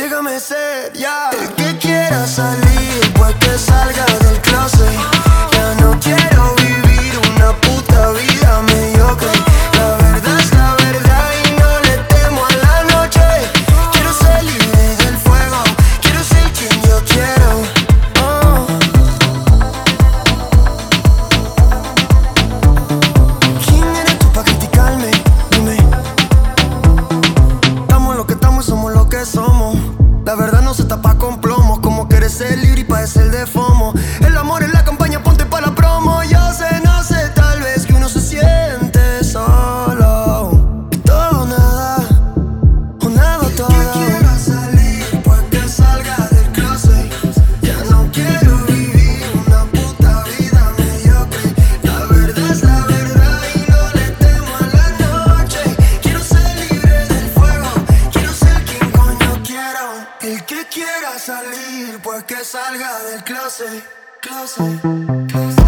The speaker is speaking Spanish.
Déjame ser, ya. El que quiera salir, pues que salga del closet. Ya no quiero vivir una puta vida mediocre. La verdad es la verdad y no le temo a la noche. Quiero ser libre del fuego, quiero ser quien yo quiero. ¿Quién eres tú pa' criticarme? Dime. Estamos lo que estamos y somos lo que somos. La verdad no se tapa con plomos. Como quieres ser libre y padecer de FOMO. El amor en la campaña, ponte pa' la promo. Yo sé, no sé, tal vez que uno se siente solo. Y todo nada, o nada todo. El que quiera salir, pues que salga del closet. Ya no quiero vivir una puta vida mediocre. La verdad es la verdad y no le temo a la noche. Quiero ser libre del fuego, quiero ser quien coño quiero. El que quiera salir, pues que salga del closet.